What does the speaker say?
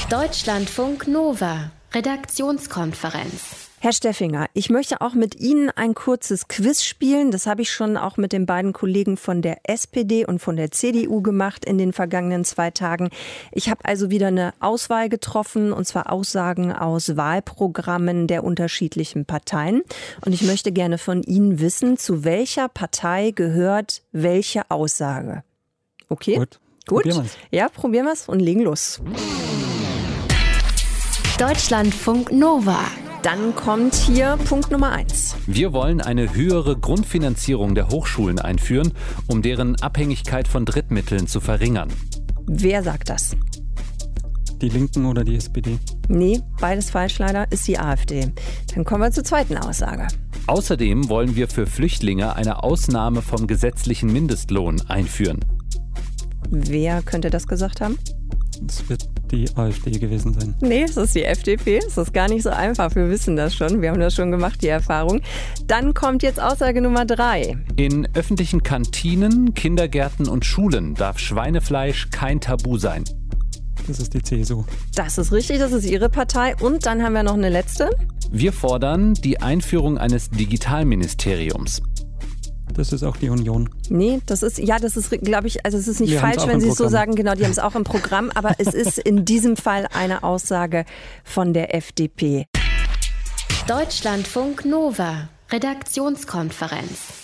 Deutschlandfunk Nova, Redaktionskonferenz. Herr Steffinger, ich möchte auch mit Ihnen ein kurzes Quiz spielen. Das habe ich schon auch mit den beiden Kollegen von der SPD und von der CDU gemacht in den vergangenen 2 Tagen. Ich habe also wieder eine Auswahl getroffen, und zwar Aussagen aus Wahlprogrammen der unterschiedlichen Parteien. Und ich möchte gerne von Ihnen wissen, zu welcher Partei gehört welche Aussage. Okay? Gut. Probieren wir's. Ja, probieren wir es und legen los. Deutschlandfunk Nova. Dann kommt hier Punkt Nummer 1. Wir wollen eine höhere Grundfinanzierung der Hochschulen einführen, um deren Abhängigkeit von Drittmitteln zu verringern. Wer sagt das? Die Linken oder die SPD? Nee, beides falsch leider, ist die AfD. Dann kommen wir zur zweiten Aussage. Außerdem wollen wir für Flüchtlinge eine Ausnahme vom gesetzlichen Mindestlohn einführen. Wer könnte das gesagt haben? Das wird die AfD gewesen sein. Nee, es ist die FDP. Es ist gar nicht so einfach. Wir wissen das schon. Wir haben das schon gemacht, die Erfahrung. Dann kommt jetzt Aussage Nummer 3. In öffentlichen Kantinen, Kindergärten und Schulen darf Schweinefleisch kein Tabu sein. Das ist die CSU. Das ist richtig, das ist Ihre Partei. Und dann haben wir noch eine letzte. Wir fordern die Einführung eines Digitalministeriums. Das ist auch die Union. Nee, das ist, glaube ich, also es ist nicht Wir falsch, haben's auch wenn im Sie es so Programm. sagen. Genau, die haben es auch im Programm. Aber es ist in diesem Fall eine Aussage von der FDP. Deutschlandfunk Nova, Redaktionskonferenz.